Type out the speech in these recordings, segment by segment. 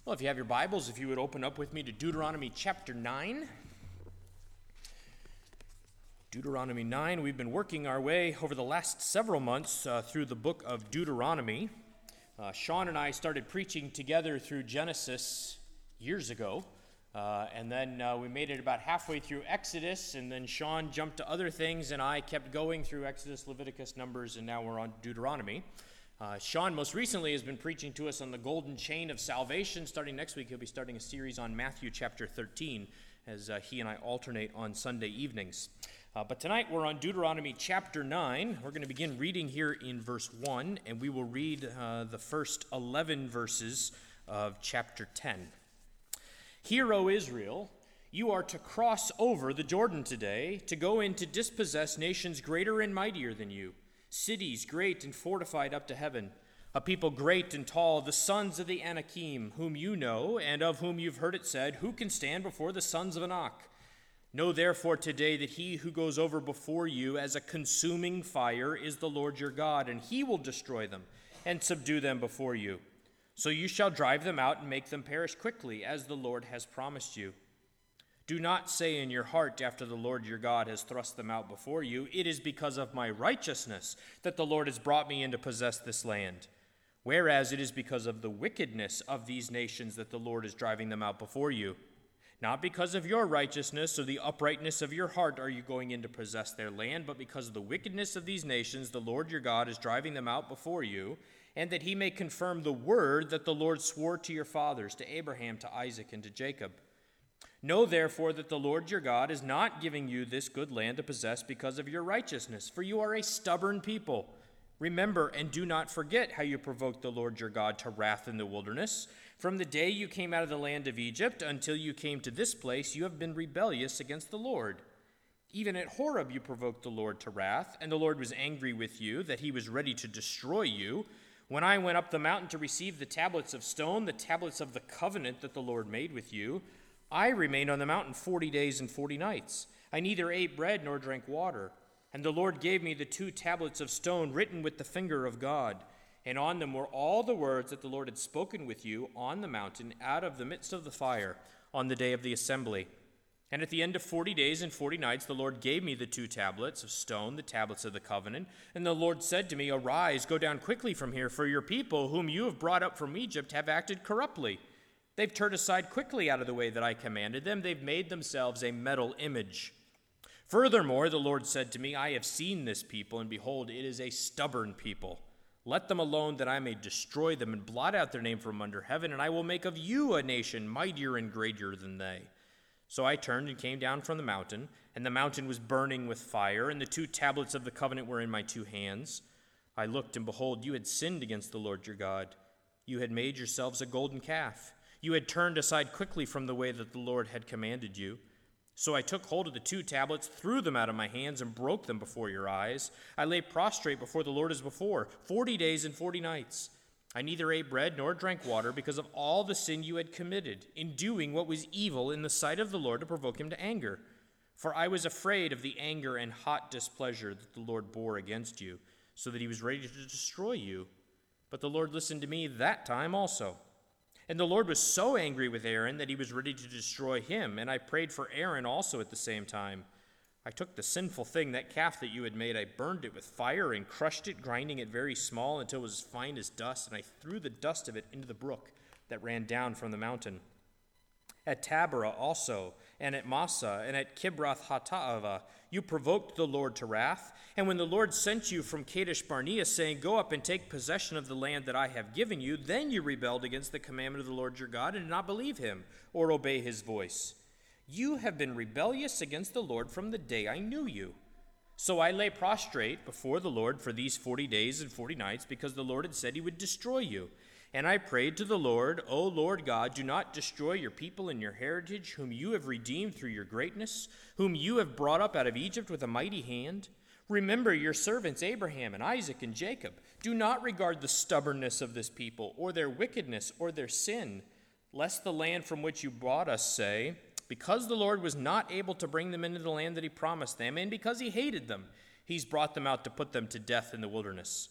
Well, if you have your Bibles, if you would open up with me to Deuteronomy chapter 9. Deuteronomy 9, we've been working our way over the last several months through the book of Deuteronomy. Sean and I started preaching together through Genesis years ago, and then we made it about halfway through Exodus, and then Sean jumped to other things, and I kept going through Exodus, Leviticus, Numbers, and now we're on Deuteronomy. Sean most recently has been preaching to us on the golden chain of salvation. Starting next week, he'll be starting a series on Matthew chapter 13 as he and I alternate on Sunday evenings. But tonight we're on Deuteronomy chapter 9. We're going to begin reading here in verse 1, and we will read the first 11 verses of chapter 10. Hear, O Israel, you are to cross over the Jordan today to go in to dispossess nations greater and mightier than you, cities great and fortified up to heaven, a people great and tall, the sons of the Anakim, whom you know, and of whom you've heard it said, who can stand before the sons of Anak? Know therefore today that he who goes over before you as a consuming fire is the Lord your God, and he will destroy them and subdue them before you. So you shall drive them out and make them perish quickly, as the Lord has promised you. Do not say in your heart after the Lord your God has thrust them out before you, it is because of my righteousness that the Lord has brought me in to possess this land. Whereas it is because of the wickedness of these nations that the Lord is driving them out before you. Not because of your righteousness or the uprightness of your heart are you going in to possess their land, but because of the wickedness of these nations the Lord your God is driving them out before you, and that he may confirm the word that the Lord swore to your fathers, to Abraham, to Isaac, and to Jacob. Know therefore that the Lord your God is not giving you this good land to possess because of your righteousness, for you are a stubborn people. Remember and do not forget how you provoked the Lord your God to wrath in the wilderness. From the day you came out of the land of Egypt until you came to this place, you have been rebellious against the Lord. Even at Horeb you provoked the Lord to wrath, and the Lord was angry with you, that he was ready to destroy you. When I went up the mountain to receive the tablets of stone, the tablets of the covenant that the Lord made with you, I remained on the mountain 40 days and 40 nights. I neither ate bread nor drank water. And the Lord gave me the 2 tablets of stone written with the finger of God. And on them were all the words that the Lord had spoken with you on the mountain out of the midst of the fire on the day of the assembly. And at the end of 40 days and 40 nights, the Lord gave me the 2 tablets of stone, the tablets of the covenant. And the Lord said to me, Arise, go down quickly from here, for your people, whom you have brought up from Egypt, have acted corruptly. They've turned aside quickly out of the way that I commanded them. They've made themselves a metal image. Furthermore, the Lord said to me, I have seen this people, and behold, it is a stubborn people. Let them alone that I may destroy them and blot out their name from under heaven, and I will make of you a nation mightier and greater than they. So I turned and came down from the mountain, and the mountain was burning with fire, and the 2 tablets of the covenant were in my 2 hands. I looked, and behold, you had sinned against the Lord your God. You had made yourselves a golden calf. You had turned aside quickly from the way that the Lord had commanded you. So I took hold of the 2 tablets, threw them out of my hands, and broke them before your eyes. I lay prostrate before the Lord as before, 40 days and 40 nights. I neither ate bread nor drank water because of all the sin you had committed in doing what was evil in the sight of the Lord to provoke him to anger. For I was afraid of the anger and hot displeasure that the Lord bore against you, so that he was ready to destroy you. But the Lord listened to me that time also. And the Lord was so angry with Aaron that he was ready to destroy him, and I prayed for Aaron also at the same time. I took the sinful thing, that calf that you had made, I burned it with fire and crushed it, grinding it very small until it was as fine as dust, and I threw the dust of it into the brook that ran down from the mountain. At Taberah also, and at Massa, and at Kibroth-Hattaavah, you provoked the Lord to wrath. And when the Lord sent you from Kadesh Barnea, saying, Go up and take possession of the land that I have given you, then you rebelled against the commandment of the Lord your God, and did not believe him, or obey his voice. You have been rebellious against the Lord from the day I knew you. So I lay prostrate before the Lord for these 40 days and 40 nights, because the Lord had said he would destroy you. And I prayed to the Lord, O Lord God, do not destroy your people and your heritage, whom you have redeemed through your greatness, whom you have brought up out of Egypt with a mighty hand. Remember your servants Abraham and Isaac and Jacob. Do not regard the stubbornness of this people, or their wickedness, or their sin, lest the land from which you brought us say, because the Lord was not able to bring them into the land that he promised them, and because he hated them, he's brought them out to put them to death in the wilderness.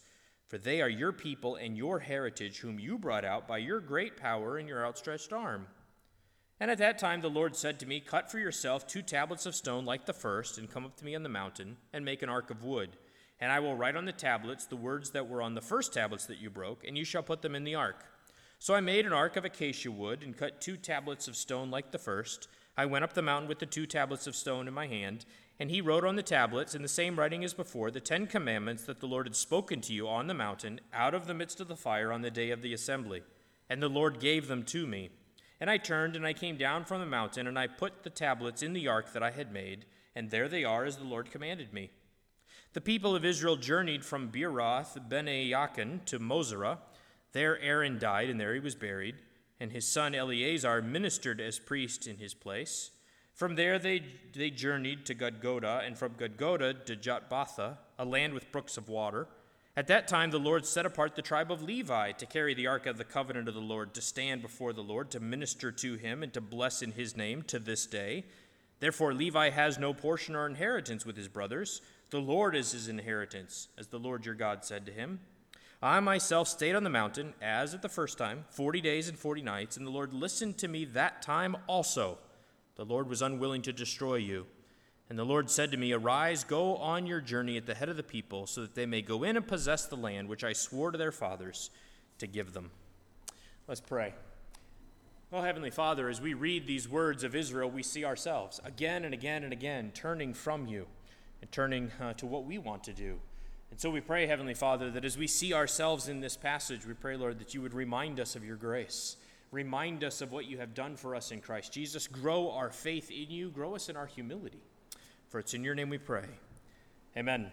For they are your people and your heritage, whom you brought out by your great power and your outstretched arm. And at that time the Lord said to me, Cut for yourself 2 tablets of stone like the first, and come up to me on the mountain, and make an ark of wood. And I will write on the tablets the words that were on the first tablets that you broke, and you shall put them in the ark. So I made an ark of acacia wood, and cut 2 tablets of stone like the first. I went up the mountain with the 2 tablets of stone in my hand, and he wrote on the tablets, in the same writing as before, the 10 commandments that the Lord had spoken to you on the mountain, out of the midst of the fire on the day of the assembly. And the Lord gave them to me. And I turned, and I came down from the mountain, and I put the tablets in the ark that I had made, and there they are, as the Lord commanded me. The people of Israel journeyed from Beeroth Bene-Jaakan to Mosera. There Aaron died, and there he was buried, and his son Eleazar ministered as priest in his place. From there they journeyed to Gudgoda, and from Gudgoda to Jotbatha, a land with brooks of water. At that time the Lord set apart the tribe of Levi to carry the ark of the covenant of the Lord, to stand before the Lord, to minister to him, and to bless in his name to this day. Therefore Levi has no portion or inheritance with his brothers. The Lord is his inheritance, as the Lord your God said to him. I myself stayed on the mountain, as at the first time, 40 days and 40 nights, and the Lord listened to me that time also. The Lord was unwilling to destroy you. And the Lord said to me, Arise, go on your journey at the head of the people, so that they may go in and possess the land which I swore to their fathers to give them. Let's pray. Well, Heavenly Father, as we read these words of Israel, we see ourselves again and again and again turning from you and turning to what we want to do. And so we pray, Heavenly Father, that as we see ourselves in this passage, we pray, Lord, that you would remind us of your grace. Remind us of what you have done for us in Christ Jesus. Grow our faith in you. Grow us in our humility. For it's in your name we pray. Amen.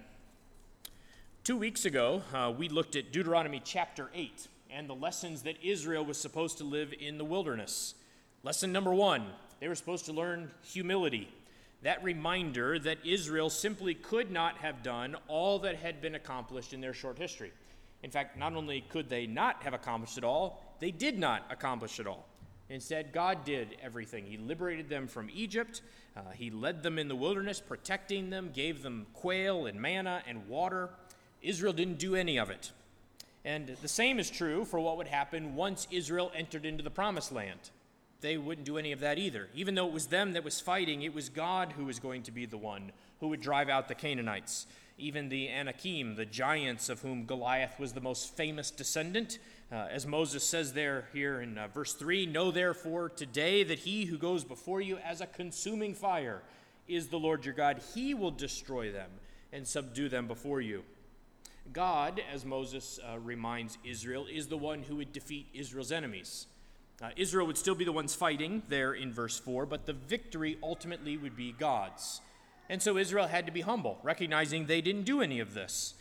2 weeks ago, we looked at Deuteronomy chapter 8 and the lessons that Israel was supposed to live in the wilderness. Lesson number 1, they were supposed to learn humility. That reminder that Israel simply could not have done all that had been accomplished in their short history. In fact, not only could they not have accomplished it all, they did not accomplish it all. Instead, God did everything. He liberated them from Egypt. He led them in the wilderness, protecting them, gave them quail and manna and water. Israel didn't do any of it. And the same is true for what would happen once Israel entered into the promised land. They wouldn't do any of that either. Even though it was them that was fighting, it was God who was going to be the one who would drive out the Canaanites. Even the Anakim, the giants of whom Goliath was the most famous descendant. As Moses says here in verse 3, Know therefore today that he who goes before you as a consuming fire is the Lord your God. He will destroy them and subdue them before you. God, as Moses reminds Israel, is the one who would defeat Israel's enemies. Israel would still be the ones fighting there in verse 4, but the victory ultimately would be God's. And so Israel had to be humble, recognizing they didn't do any of this.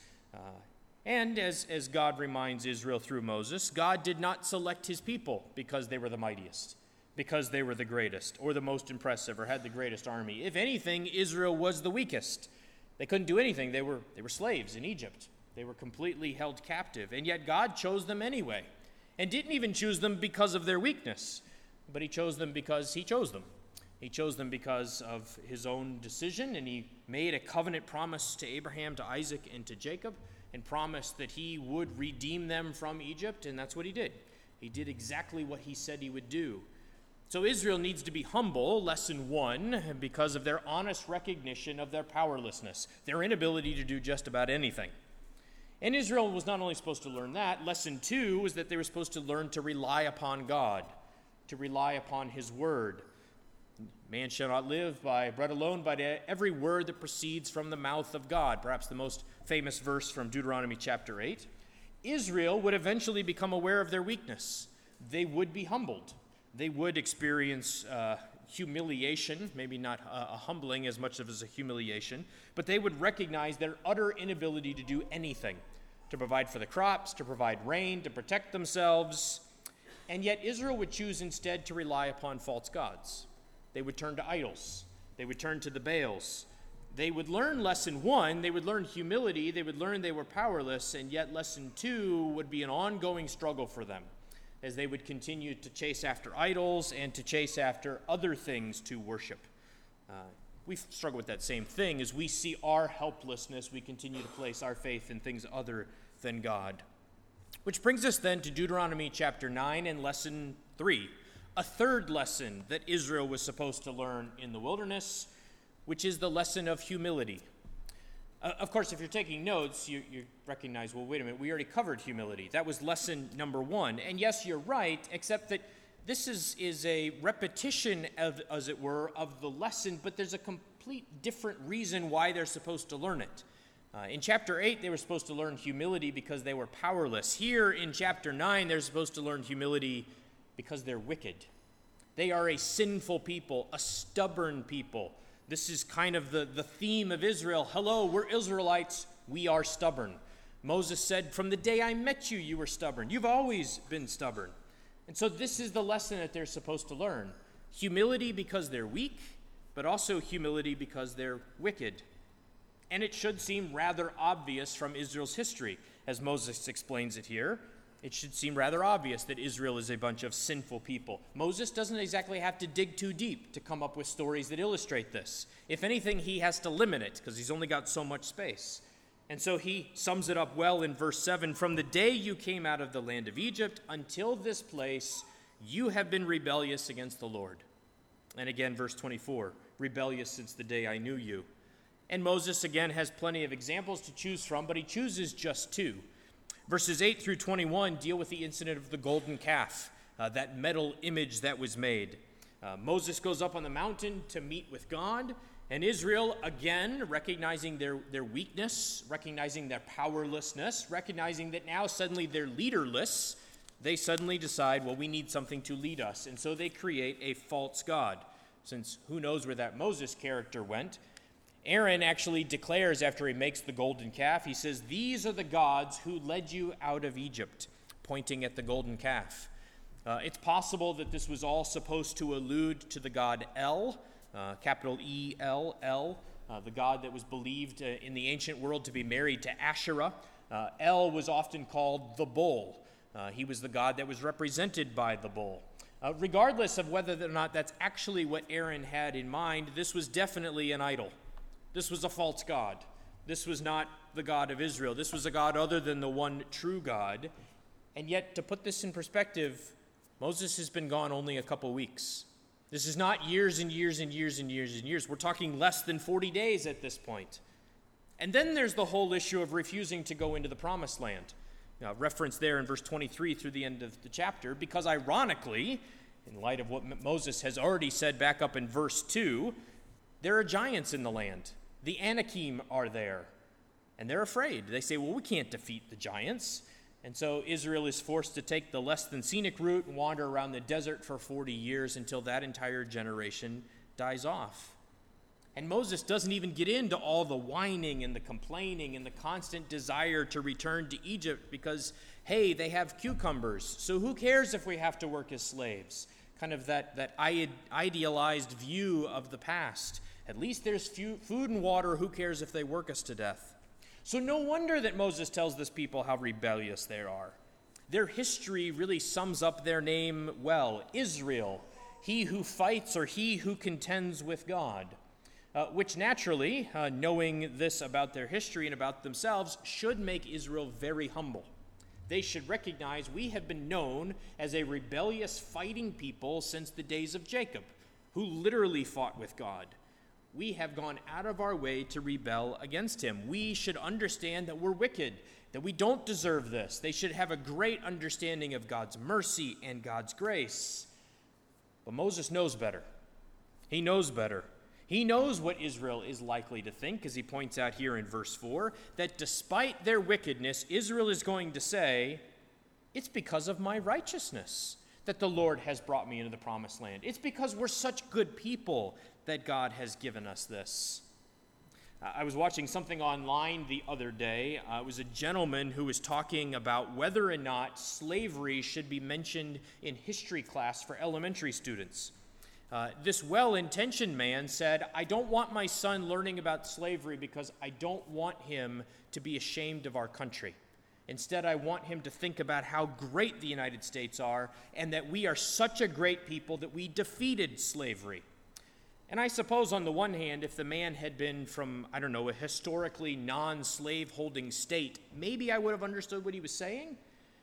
And as God reminds Israel through Moses, God did not select his people because they were the mightiest, because they were the greatest, or the most impressive, or had the greatest army. If anything, Israel was the weakest. They couldn't do anything. They were slaves in Egypt. They were completely held captive. And yet God chose them anyway, and didn't even choose them because of their weakness, but he chose them because he chose them. He chose them because of his own decision, and he made a covenant promise to Abraham, to Isaac, and to Jacob, and promised that he would redeem them from Egypt, and that's what he did. He did exactly what he said he would do. So Israel needs to be humble, lesson 1, because of their honest recognition of their powerlessness, their inability to do just about anything. And Israel was not only supposed to learn that, lesson 2 was that they were supposed to learn to rely upon God, to rely upon his word. Man shall not live by bread alone, but every word that proceeds from the mouth of God. Perhaps the most famous verse from Deuteronomy chapter 8. Israel would eventually become aware of their weakness. They would be humbled. They would experience humiliation, maybe not a humbling as much as a humiliation, but they would recognize their utter inability to do anything, to provide for the crops, to provide rain, to protect themselves. And yet Israel would choose instead to rely upon false gods. They would turn to idols. They would turn to the Baals. They would learn lesson 1. They would learn humility. They would learn they were powerless. And yet lesson 2 would be an ongoing struggle for them as they would continue to chase after idols and to chase after other things to worship. We struggle with that same thing. As we see our helplessness, we continue to place our faith in things other than God. Which brings us then to Deuteronomy chapter 9 and lesson 3, a third lesson that Israel was supposed to learn in the wilderness, which is the lesson of humility. Of course, if you're taking notes, you recognize, well, wait a minute, we already covered humility. That was lesson number 1. And yes, you're right, except that this is a repetition, as it were, of the lesson, but there's a complete different reason why they're supposed to learn it. In chapter 8, they were supposed to learn humility because they were powerless. Here in chapter 9, they're supposed to learn humility because they're wicked. They are a sinful people, a stubborn people. This is kind of the theme of Israel. Hello, we're Israelites. We are stubborn. Moses said, from the day I met you, you were stubborn. You've always been stubborn. And so this is the lesson that they're supposed to learn. Humility because they're weak, but also humility because they're wicked. And it should seem rather obvious from Israel's history. As Moses explains it here, it should seem rather obvious that Israel is a bunch of sinful people. Moses doesn't exactly have to dig too deep to come up with stories that illustrate this. If anything, he has to limit it because he's only got so much space. And so he sums it up well in verse 7, from the day you came out of the land of Egypt until this place, you have been rebellious against the Lord. And again, verse 24, rebellious since the day I knew you. And Moses, again, has plenty of examples to choose from, but he chooses just 2. Verses 8 through 21 deal with the incident of the golden calf, that metal image that was made. Moses goes up on the mountain to meet with God, and Israel, again, recognizing their weakness, recognizing their powerlessness, recognizing that now suddenly they're leaderless, they suddenly decide, well, we need something to lead us. And so they create a false god, since who knows where that Moses character went. Aaron actually declares after he makes the golden calf, he says, these are the gods who led you out of Egypt, pointing at the golden calf. It's possible that this was all supposed to allude to the god El, capital E-L-L, the god that was believed in the ancient world to be married to Asherah. El was often called the bull. He was the god that was represented by the bull. Regardless of whether or not that's actually what Aaron had in mind, this was definitely an idol. This was a false god. This was not the God of Israel. This was a God other than the one true God. And yet, to put this in perspective, Moses has been gone only a couple weeks. This is not years and years and years and years and years. We're talking less than 40 days at this point. And then there's the whole issue of refusing to go into the promised land. Reference there in verse 23 through the end of the chapter, because ironically, in light of what Moses has already said back up in verse 2, there are giants in the land. The Anakim are there, and they're afraid. They say, well, we can't defeat the giants. And so Israel is forced to take the less than scenic route and wander around the desert for 40 years until that entire generation dies off. And Moses doesn't even get into all the whining and the complaining and the constant desire to return to Egypt because, hey, they have cucumbers, so who cares if we have to work as slaves? Kind of that idealized view of the past. At least there's food and water. Who cares if they work us to death? So no wonder that Moses tells this people how rebellious they are. Their history really sums up their name well. Israel, he who fights or he who contends with God. Which naturally, knowing this about their history and about themselves, should make Israel very humble. They should recognize we have been known as a rebellious fighting people since the days of Jacob, who literally fought with God. We have gone out of our way to rebel against him. We should understand that we're wicked, that we don't deserve this. They should have a great understanding of God's mercy and God's grace. But Moses knows better. He knows better. He knows what Israel is likely to think, as he points out here in verse 4, that despite their wickedness, Israel is going to say, it's because of my righteousness that the Lord has brought me into the promised land. It's because we're such good people that God has given us this. I was watching something online the other day. It was a gentleman who was talking about whether or not slavery should be mentioned in history class for elementary students. This well-intentioned man said, I don't want my son learning about slavery because I don't want him to be ashamed of our country. Instead, I want him to think about how great the United States are and that we are such a great people that we defeated slavery. And I suppose on the one hand, if the man had been from, a historically non-slave holding state, maybe I would have understood what he was saying.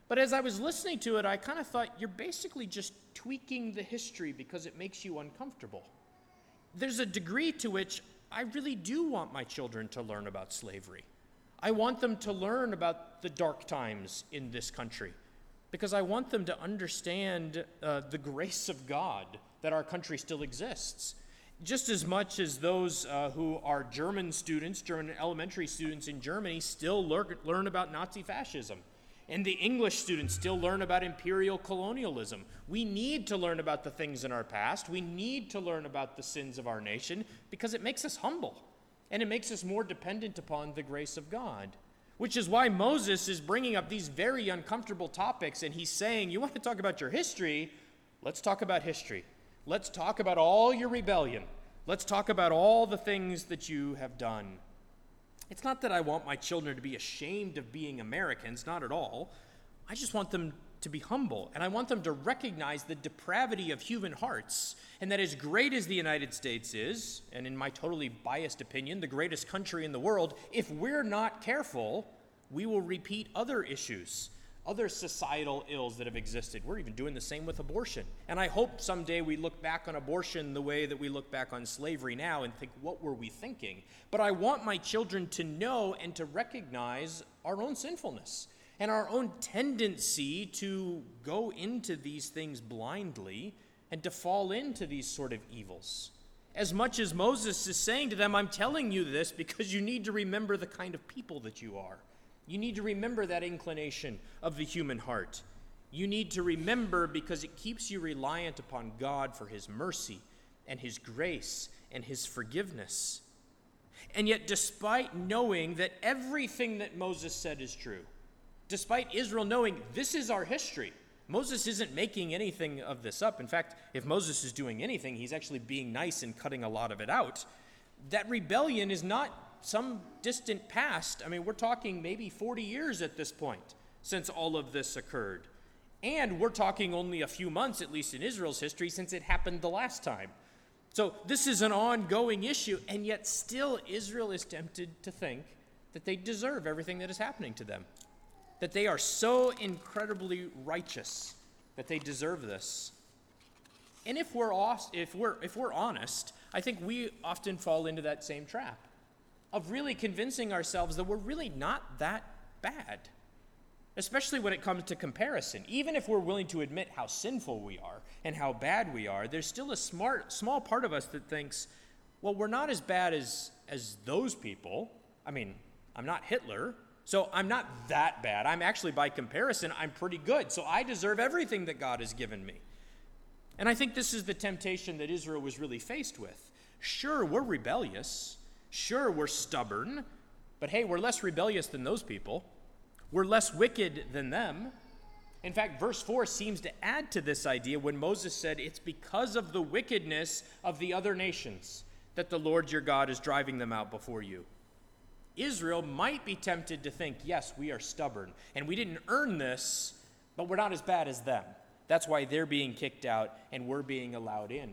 But as I was listening to it, I kind of thought, you're basically just tweaking the history because it makes you uncomfortable. There's a degree to which I really do want my children to learn about slavery. I want them to learn about the dark times in this country because I want them to understand the grace of God that our country still exists. Just as much as those who are German elementary students in Germany still learn about Nazi fascism. And the English students still learn about imperial colonialism. We need to learn about the things in our past. We need to learn about the sins of our nation because it makes us humble. And it makes us more dependent upon the grace of God. Which is why Moses is bringing up these very uncomfortable topics. And he's saying, you want to talk about your history? Let's talk about history. Let's talk about all your rebellion. Let's talk about all the things that you have done. It's not that I want my children to be ashamed of being Americans, not at all. I just want them to be humble, and I want them to recognize the depravity of human hearts, and that as great as the United States is, and in my totally biased opinion, the greatest country in the world, if we're not careful, we will repeat other issues, other societal ills that have existed. We're even doing the same with abortion. And I hope someday we look back on abortion the way that we look back on slavery now and think, what were we thinking? But I want my children to know and to recognize our own sinfulness and our own tendency to go into these things blindly and to fall into these sort of evils. As much as Moses is saying to them, I'm telling you this because you need to remember the kind of people that you are. You need to remember that inclination of the human heart. You need to remember because it keeps you reliant upon God for his mercy and his grace and his forgiveness. And yet, despite knowing that everything that Moses said is true, despite Israel knowing this is our history, Moses isn't making anything of this up. In fact, if Moses is doing anything, he's actually being nice and cutting a lot of it out. That rebellion is not some distant past. I mean, we're talking maybe 40 years at this point since all of this occurred. And we're talking only a few months, at least in Israel's history, since it happened the last time. So this is an ongoing issue, and yet still Israel is tempted to think that they deserve everything that is happening to them, that they are so incredibly righteous that they deserve this. And if we're honest, I think we often fall into that same trap of really convincing ourselves that we're really not that bad, especially when it comes to comparison. Even if we're willing to admit how sinful we are and how bad we are, there's still a small part of us that thinks, well, we're not as bad as those people. I mean, I'm not Hitler, so I'm not that bad. I'm actually, by comparison, I'm pretty good, so I deserve everything that God has given me. And I think this is the temptation that Israel was really faced with. Sure, we're rebellious. Sure, we're stubborn, but hey, we're less rebellious than those people. We're less wicked than them. In fact, verse 4 seems to add to this idea when Moses said, it's because of the wickedness of the other nations that the Lord your God is driving them out before you. Israel might be tempted to think, yes, we are stubborn, and we didn't earn this, but we're not as bad as them. That's why they're being kicked out and we're being allowed in.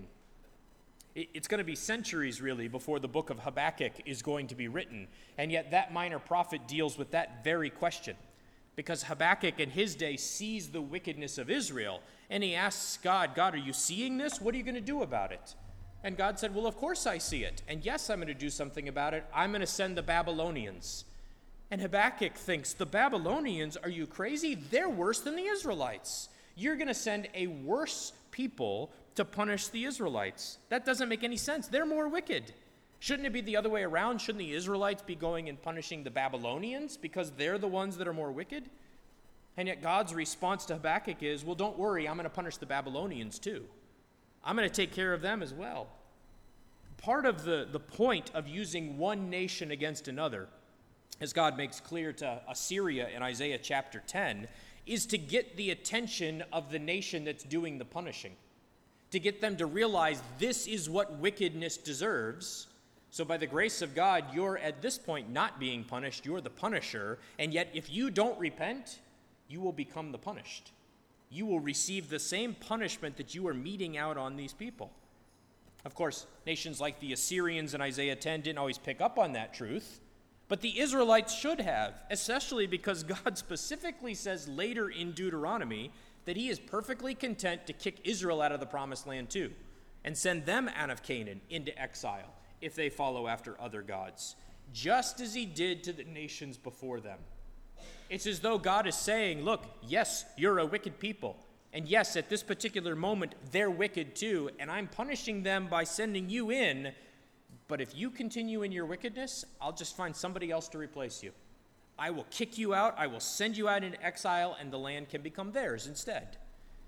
It's going to be centuries, really, before the book of Habakkuk is going to be written. And yet that minor prophet deals with that very question. Because Habakkuk in his day sees the wickedness of Israel. And he asks God, are you seeing this? What are you going to do about it? And God said, well, of course I see it. And yes, I'm going to do something about it. I'm going to send the Babylonians. And Habakkuk thinks, the Babylonians, are you crazy? They're worse than the Israelites. You're going to send a worse people to punish the Israelites. That doesn't make any sense. They're more wicked. Shouldn't it be the other way around? Shouldn't the Israelites be going and punishing the Babylonians because they're the ones that are more wicked? And yet God's response to Habakkuk is, well, don't worry, I'm going to punish the Babylonians too. I'm going to take care of them as well. Part of the point of using one nation against another, as God makes clear to Assyria in Isaiah chapter 10, is to get the attention of the nation that's doing the punishing, to get them to realize this is what wickedness deserves. So by the grace of God, you're at this point not being punished, you're the punisher, and yet if you don't repent, you will become the punished. You will receive the same punishment that you are meting out on these people. Of course, nations like the Assyrians in Isaiah 10 didn't always pick up on that truth, But the Israelites should have, especially because God specifically says later in Deuteronomy that he is perfectly content to kick Israel out of the promised land too, and send them out of Canaan into exile if they follow after other gods, just as he did to the nations before them. It's as though God is saying, look, yes, you're a wicked people. And yes, at this particular moment, they're wicked too, and I'm punishing them by sending you in. But if you continue in your wickedness, I'll just find somebody else to replace you. I will kick you out, I will send you out into exile, and the land can become theirs instead.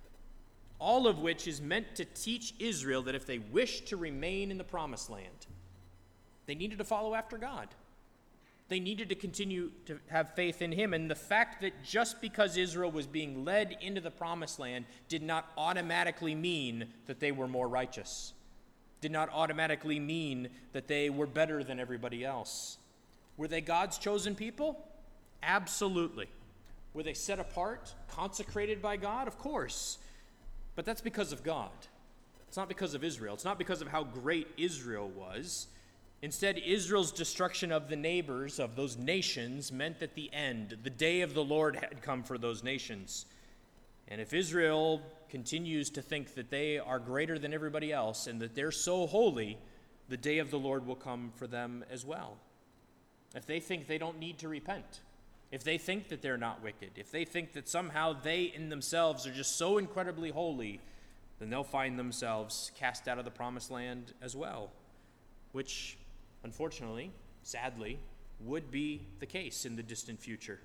All of which is meant to teach Israel that if they wish to remain in the promised land, they needed to follow after God. They needed to continue to have faith in him. And the fact that just because Israel was being led into the promised land did not automatically mean that they were more righteous, did not automatically mean that they were better than everybody else. Were they God's chosen people? Absolutely. Were they set apart, consecrated by God? Of course. But that's because of God. It's not because of Israel. It's not because of how great Israel was. Instead, Israel's destruction of the neighbors of those nations meant that the end, the day of the Lord, had come for those nations. And if Israel continues to think that they are greater than everybody else and that they're so holy, the day of the Lord will come for them as well. If they think they don't need to repent, if they think that they're not wicked, if they think that somehow they in themselves are just so incredibly holy, then they'll find themselves cast out of the promised land as well, which, unfortunately, sadly, would be the case in the distant future.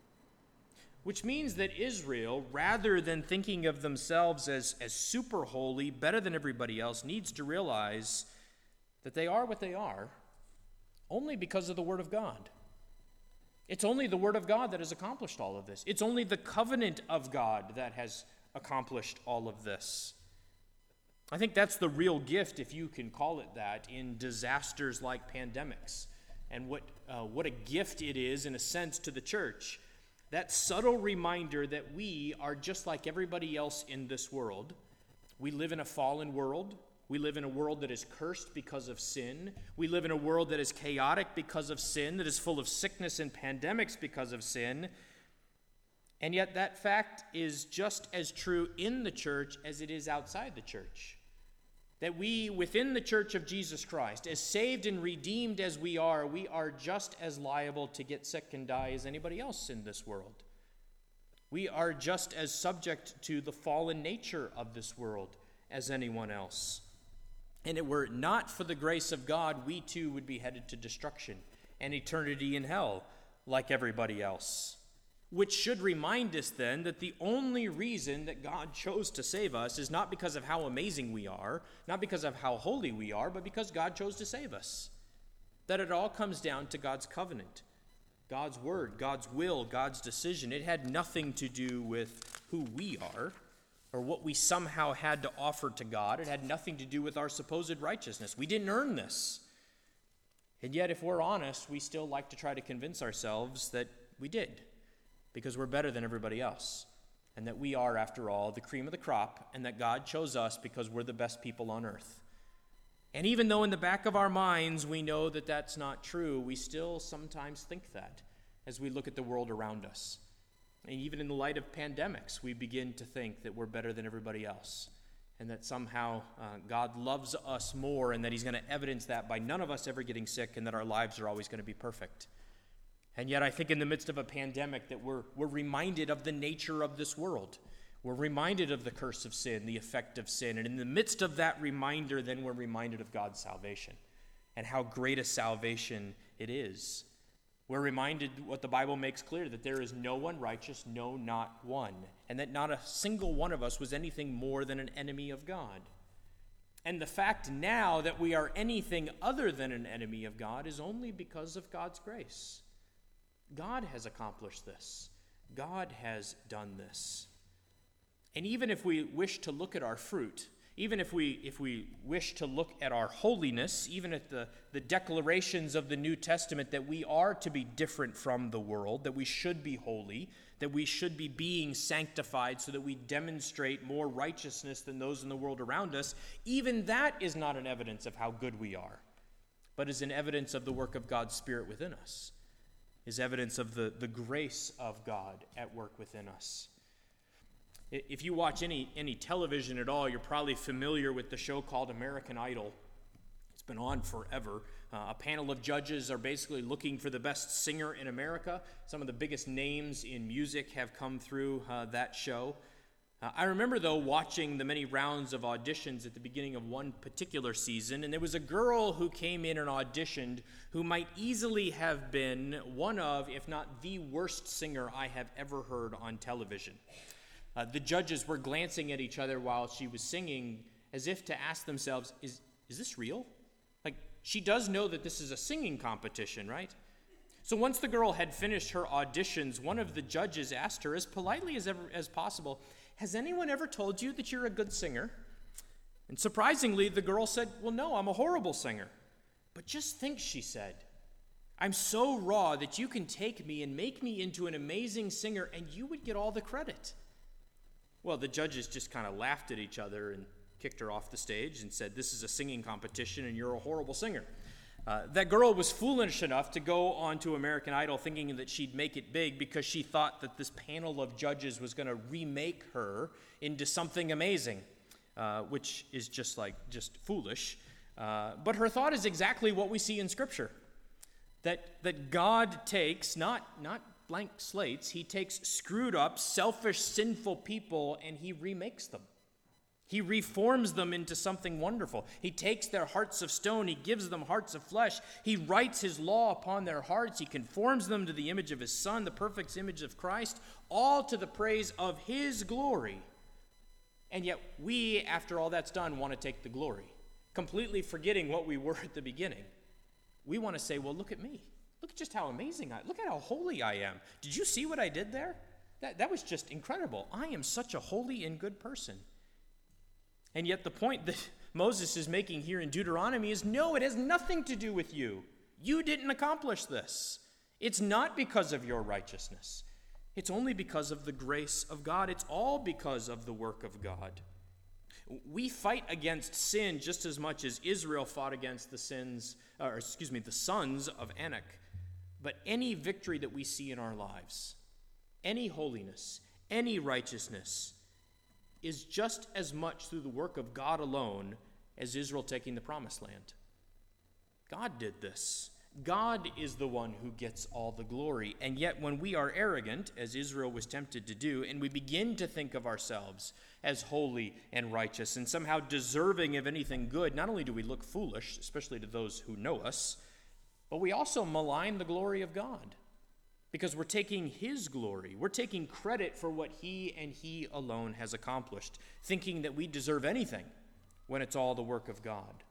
Which means that Israel, rather than thinking of themselves as super holy, better than everybody else, needs to realize that they are what they are only because of the Word of God. It's only the Word of God that has accomplished all of this. It's only the covenant of God that has accomplished all of this. I think that's the real gift, if you can call it that, in disasters like pandemics. And what a gift it is, in a sense, to the church. That subtle reminder that we are just like everybody else in this world. We live in a fallen world. We live in a world that is cursed because of sin. We live in a world that is chaotic because of sin, that is full of sickness and pandemics because of sin. And yet that fact is just as true in the church as it is outside the church. That we, within the church of Jesus Christ, as saved and redeemed as we are just as liable to get sick and die as anybody else in this world. We are just as subject to the fallen nature of this world as anyone else. And it were not for the grace of God, we too would be headed to destruction and eternity in hell like everybody else. Which should remind us then that the only reason that God chose to save us is not because of how amazing we are, not because of how holy we are, but because God chose to save us. That it all comes down to God's covenant, God's word, God's will, God's decision. It had nothing to do with who we are or what we somehow had to offer to God. It had nothing to do with our supposed righteousness. We didn't earn this. And yet, if we're honest, we still like to try to convince ourselves that we did, because we're better than everybody else, and that we are, after all, the cream of the crop, and that God chose us because we're the best people on earth. And even though in the back of our minds we know that that's not true, we still sometimes think that as we look at the world around us. And even in the light of pandemics, we begin to think that we're better than everybody else, and that somehow God loves us more, and that he's going to evidence that by none of us ever getting sick, and that our lives are always going to be perfect. And yet I think in the midst of a pandemic that we're reminded of the nature of this world. We're reminded of the curse of sin, the effect of sin. And in the midst of that reminder, then we're reminded of God's salvation and how great a salvation it is. We're reminded what the Bible makes clear, that there is no one righteous, no, not one, and that not a single one of us was anything more than an enemy of God. And the fact now that we are anything other than an enemy of God is only because of God's grace. God has accomplished this. God has done this. And even if we wish to look at our fruit, even if we wish to look at our holiness, even at the declarations of the New Testament that we are to be different from the world, that we should be holy, that we should be being sanctified so that we demonstrate more righteousness than those in the world around us, even that is not an evidence of how good we are, but is an evidence of the work of God's Spirit within us. is evidence of the grace of God at work within us. If you watch any television at all, you're probably familiar with the show called American Idol. It's been on forever. A panel of judges are basically looking for the best singer in America. Some of the biggest names in music have come through that show. I remember, though, watching the many rounds of auditions at the beginning of one particular season, and there was a girl who came in and auditioned who might easily have been one of, if not the worst singer I have ever heard on television. The judges were glancing at each other while she was singing as if to ask themselves, is this real? Like, she does know that this is a singing competition, right? So once the girl had finished her auditions, one of the judges asked her as politely as possible, "Has anyone ever told you that you're a good singer?" And surprisingly, the girl said, "Well, no, I'm a horrible singer." "But just think," she said, "I'm so raw that you can take me and make me into an amazing singer, and you would get all the credit." Well, the judges just kind of laughed at each other and kicked her off the stage and said, "This is a singing competition, and you're a horrible singer." That girl was foolish enough to go on to American Idol thinking that she'd make it big because she thought that this panel of judges was going to remake her into something amazing, which is just foolish. But her thought is exactly what we see in Scripture, that God takes, not blank slates, he takes screwed up, selfish, sinful people, and he remakes them. He reforms them into something wonderful. He takes their hearts of stone, he gives them hearts of flesh. He writes his law upon their hearts. He conforms them to the image of his Son, the perfect image of Christ, all to the praise of his glory. And yet we, after all that's done, want to take the glory, completely forgetting what we were at the beginning. We want to say, well, look at me. Look at just how amazing look at how holy I am. Did you see what I did there? That was just incredible. I am such a holy and good person. And yet the point that Moses is making here in Deuteronomy is, no, it has nothing to do with you. You didn't accomplish this. It's not because of your righteousness. It's only because of the grace of God. It's all because of the work of God. We fight against sin just as much as Israel fought against the sons of Anak. But any victory that we see in our lives, any holiness, any righteousness, is just as much through the work of God alone as Israel taking the promised land. God did this. God is the one who gets all the glory. And yet when we are arrogant, as Israel was tempted to do, and we begin to think of ourselves as holy and righteous and somehow deserving of anything good, not only do we look foolish, especially to those who know us, but we also malign the glory of God. Because we're taking his glory. We're taking credit for what he and he alone has accomplished, thinking that we deserve anything when it's all the work of God.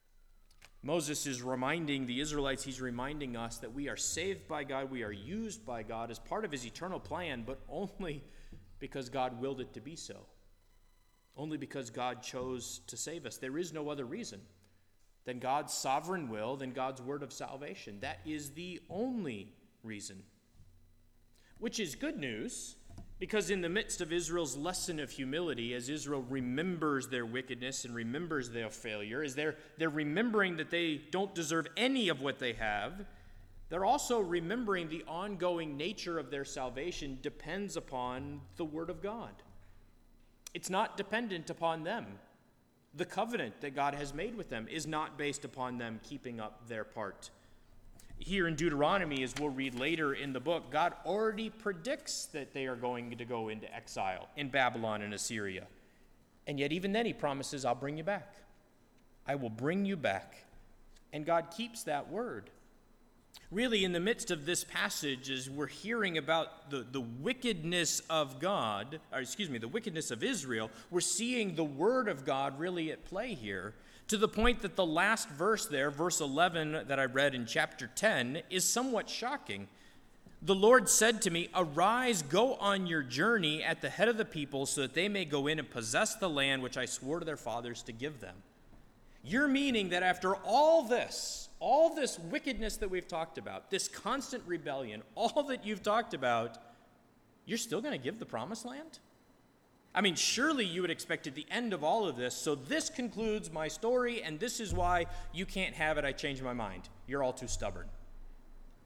Moses is reminding the Israelites, he's reminding us that we are saved by God, we are used by God as part of his eternal plan, but only because God willed it to be so. Only because God chose to save us. There is no other reason than God's sovereign will, than God's word of salvation. That is the only reason. Which is good news, because in the midst of Israel's lesson of humility, as Israel remembers their wickedness and remembers their failure, as they're remembering that they don't deserve any of what they have, they're also remembering the ongoing nature of their salvation depends upon the Word of God. It's not dependent upon them. The covenant that God has made with them is not based upon them keeping up their part. Here in Deuteronomy, as we'll read later in the book, God already predicts that they are going to go into exile in Babylon and Assyria. And yet even then he promises, I'll bring you back. I will bring you back. And God keeps that word. Really, in the midst of this passage, as we're hearing about the wickedness of the wickedness of Israel, we're seeing the word of God really at play here. To the point that the last verse there, verse 11 that I read in chapter 10, is somewhat shocking. The Lord said to me, "Arise, go on your journey at the head of the people so that they may go in and possess the land which I swore to their fathers to give them." You're meaning that after all this wickedness that we've talked about, this constant rebellion, all that you've talked about, you're still going to give the promised land? I mean, surely you would expect at the end of all of this, so this concludes my story, and this is why you can't have it, I changed my mind. You're all too stubborn.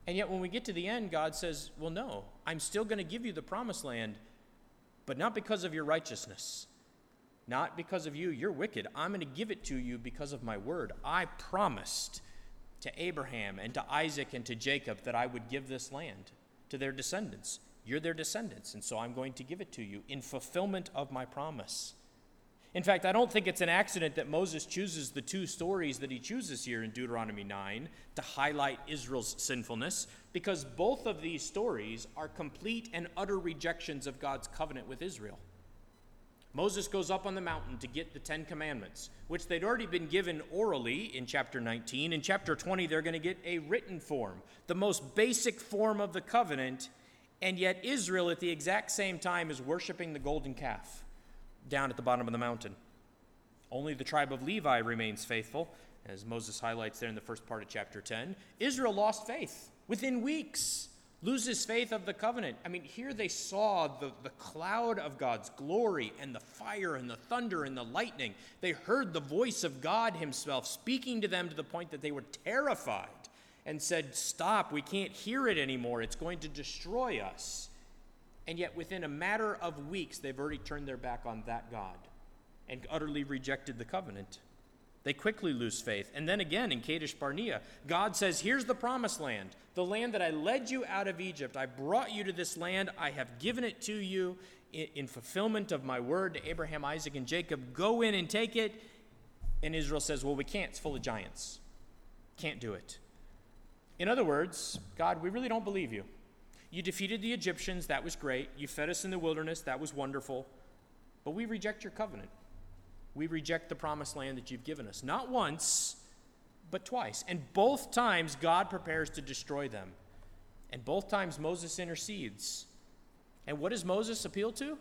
And yet when we get to the end, God says, well, no, I'm still going to give you the promised land, but not because of your righteousness. Not because of you, you're wicked. I'm going to give it to you because of my word. I promised to Abraham and to Isaac and to Jacob that I would give this land to their descendants. You're their descendants, and so I'm going to give it to you in fulfillment of my promise. In fact, I don't think it's an accident that Moses chooses the two stories that he chooses here in Deuteronomy 9 to highlight Israel's sinfulness, because both of these stories are complete and utter rejections of God's covenant with Israel. Moses goes up on the mountain to get the 10 Commandments, which they'd already been given orally in chapter 19. In chapter 20, they're going to get a written form, the most basic form of the covenant, and yet Israel at the exact same time is worshiping the golden calf down at the bottom of the mountain. Only the tribe of Levi remains faithful, as Moses highlights there in the first part of chapter 10. Israel lost faith within weeks, loses faith of the covenant. I mean, here they saw the cloud of God's glory and the fire and the thunder and the lightning. They heard the voice of God himself speaking to them to the point that they were terrified and said, stop, we can't hear it anymore. It's going to destroy us. And yet within a matter of weeks, they've already turned their back on that God and utterly rejected the covenant. They quickly lose faith. And then again in Kadesh Barnea, God says, here's the promised land, the land that I led you out of Egypt. I brought you to this land. I have given it to you in fulfillment of my word to Abraham, Isaac, and Jacob. Go in and take it. And Israel says, well, we can't. It's full of giants. Can't do it. In other words, God, we really don't believe you. You defeated the Egyptians, that was great. You fed us in the wilderness, that was wonderful. But we reject your covenant. We reject the promised land that you've given us. Not once, but twice. And both times God prepares to destroy them. And both times Moses intercedes. And what does Moses appeal to?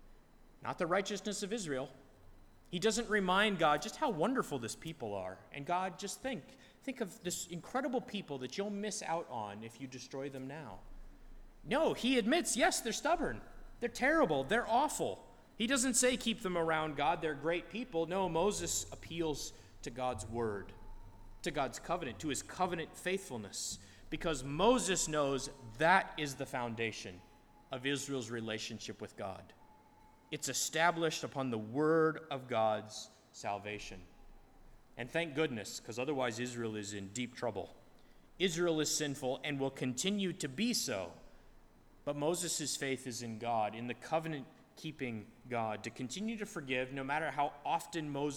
Not the righteousness of Israel. He doesn't remind God just how wonderful this people are. And God, just think of this incredible people that you'll miss out on if you destroy them now. No, he admits, yes, they're stubborn. They're terrible. They're awful. He doesn't say keep them around God. They're great people. No, Moses appeals to God's word, to God's covenant, to his covenant faithfulness, because Moses knows that is the foundation of Israel's relationship with God. It's established upon the word of God's salvation. And thank goodness, because otherwise Israel is in deep trouble. Israel is sinful and will continue to be so. But Moses' faith is in God, in the covenant-keeping God, to continue to forgive no matter how often no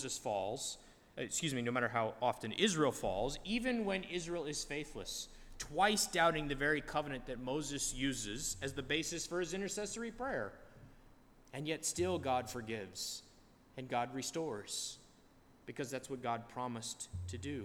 matter how often Israel falls, even when Israel is faithless, twice doubting the very covenant that Moses uses as the basis for his intercessory prayer. And yet still God forgives and God restores, because that's what God promised to do.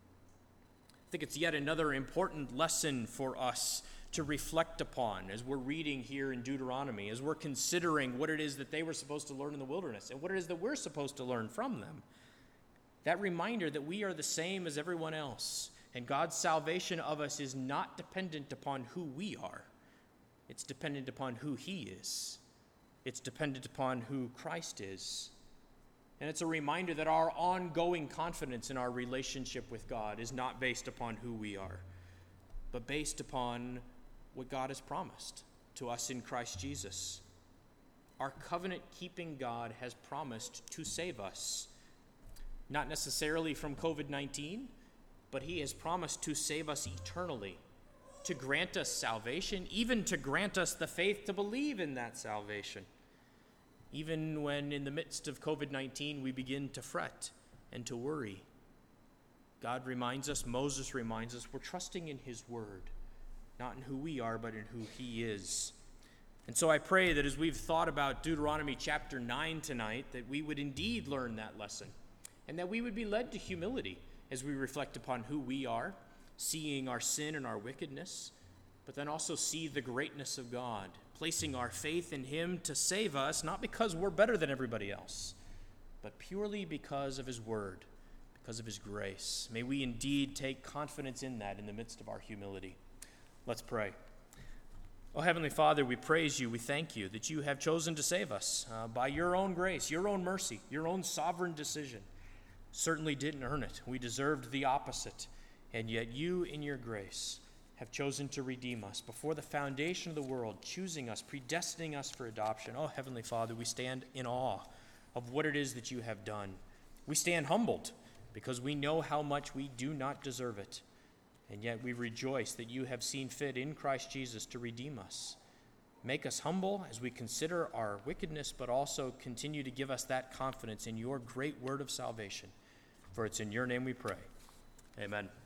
I think it's yet another important lesson for us to reflect upon as we're reading here in Deuteronomy, as we're considering what it is that they were supposed to learn in the wilderness and what it is that we're supposed to learn from them. That reminder that we are the same as everyone else, and God's salvation of us is not dependent upon who we are. It's dependent upon who he is. It's dependent upon who Christ is. And it's a reminder that our ongoing confidence in our relationship with God is not based upon who we are, but based upon what God has promised to us in Christ Jesus. Our covenant-keeping God has promised to save us, not necessarily from COVID-19, but he has promised to save us eternally, to grant us salvation, even to grant us the faith to believe in that salvation. Even when in the midst of COVID-19 we begin to fret and to worry, God reminds us, Moses reminds us, we're trusting in his word, not in who we are, but in who he is. And so I pray that as we've thought about Deuteronomy chapter 9 tonight, that we would indeed learn that lesson, and that we would be led to humility as we reflect upon who we are, seeing our sin and our wickedness, but then also see the greatness of God, placing our faith in him to save us, not because we're better than everybody else, but purely because of his word, because of his grace. May we indeed take confidence in that in the midst of our humility. Let's pray. Oh, Heavenly Father, we praise you, we thank you that you have chosen to save us by your own grace, your own mercy, your own sovereign decision. Certainly didn't earn it. We deserved the opposite, and yet you, in your grace, have chosen to redeem us before the foundation of the world, choosing us, predestining us for adoption. Oh, Heavenly Father, we stand in awe of what it is that you have done. We stand humbled because we know how much we do not deserve it. And yet we rejoice that you have seen fit in Christ Jesus to redeem us. Make us humble as we consider our wickedness, but also continue to give us that confidence in your great word of salvation. For it's in your name we pray. Amen.